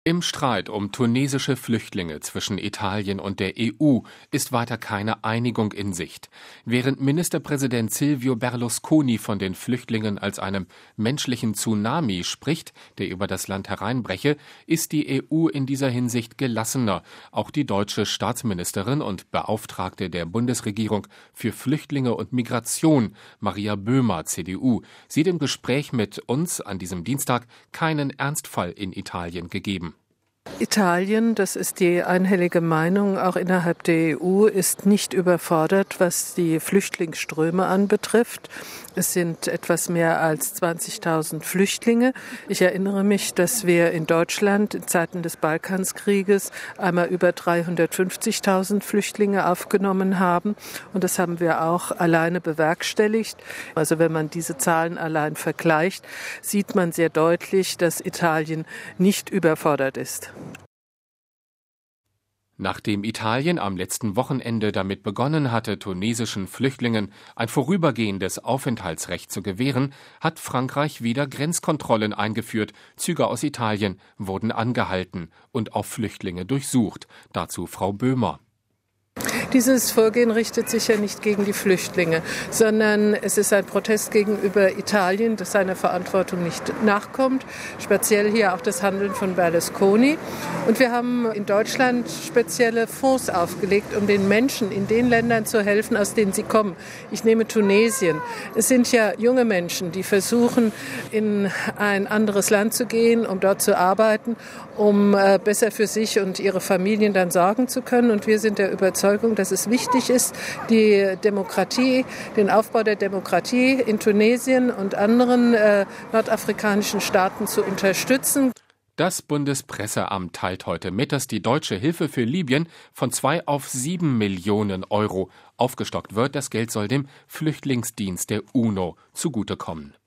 Im Streit um tunesische Flüchtlinge zwischen Italien und der EU ist weiter keine Einigung in Sicht. Während Ministerpräsident Silvio Berlusconi von den Flüchtlingen als einem menschlichen Tsunami spricht, der über das Land hereinbreche, ist die EU in dieser Hinsicht gelassener. Auch die deutsche Staatsministerin und Beauftragte der Bundesregierung für Flüchtlinge und Migration, Maria Böhmer, CDU, sieht im Gespräch mit uns an diesem Dienstag keinen Ernstfall in Italien gegeben. Italien, das ist die einhellige Meinung, auch innerhalb der EU, ist nicht überfordert, was die Flüchtlingsströme anbetrifft. Es sind etwas mehr als 20.000 Flüchtlinge. Ich erinnere mich, dass wir in Deutschland in Zeiten des Balkanskrieges einmal über 350.000 Flüchtlinge aufgenommen haben. Und das haben wir auch alleine bewerkstelligt. Also wenn man diese Zahlen allein vergleicht, sieht man sehr deutlich, dass Italien nicht überfordert ist. Nachdem Italien am letzten Wochenende damit begonnen hatte, tunesischen Flüchtlingen ein vorübergehendes Aufenthaltsrecht zu gewähren, hat Frankreich wieder Grenzkontrollen eingeführt. Züge aus Italien wurden angehalten und auf Flüchtlinge durchsucht. Dazu Frau Böhmer. Dieses Vorgehen richtet sich ja nicht gegen die Flüchtlinge, sondern es ist ein Protest gegenüber Italien, das seiner Verantwortung nicht nachkommt, speziell hier auch das Handeln von Berlusconi. Und wir haben in Deutschland spezielle Fonds aufgelegt, um den Menschen in den Ländern zu helfen, aus denen sie kommen. Ich nehme Tunesien. Es sind ja junge Menschen, die versuchen, in ein anderes Land zu gehen, um dort zu arbeiten, um besser für sich und ihre Familien dann sorgen zu können. Und wir sind der Überzeugung, dass es wichtig ist, die Demokratie, den Aufbau der Demokratie in Tunesien und anderen nordafrikanischen Staaten zu unterstützen. Das Bundespresseamt teilt heute mit, dass die deutsche Hilfe für Libyen von 2 auf 7 Millionen Euro aufgestockt wird. Das Geld soll dem Flüchtlingsdienst der UNO zugutekommen.